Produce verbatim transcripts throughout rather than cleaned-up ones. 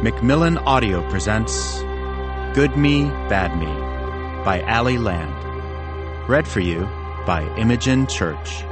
Macmillan Audio presents Good Me, Bad Me by Ali Land. Read for you by Imogen Church.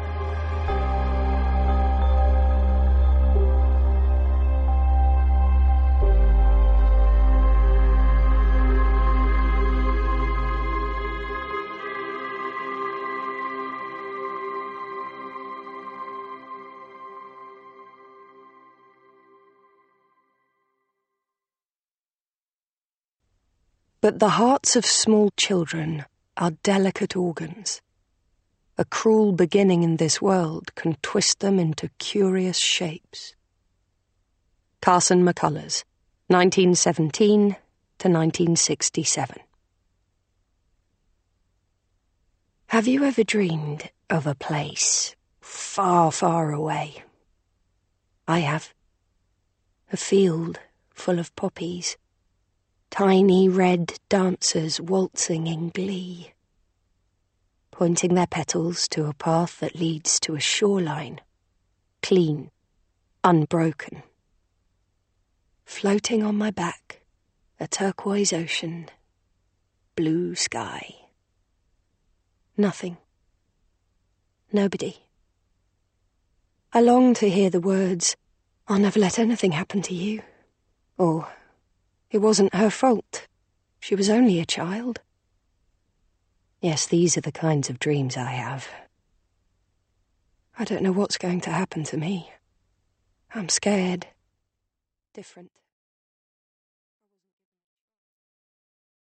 But the hearts of small children are delicate organs. A cruel beginning in this world can twist them into curious shapes. Carson McCullers, nineteen seventeen to nineteen sixty-seven. Have you ever dreamed of a place far, far away? I have. A field full of poppies. Tiny red dancers waltzing in glee, pointing their petals to a path that leads to a shoreline, clean, unbroken. Floating on my back, a turquoise ocean, blue sky. Nothing. Nobody. I long to hear the words, "I'll never let anything happen to you," or "It wasn't her fault. She was only a child." Yes, these are the kinds of dreams I have. I don't know what's going to happen to me. I'm scared. Different.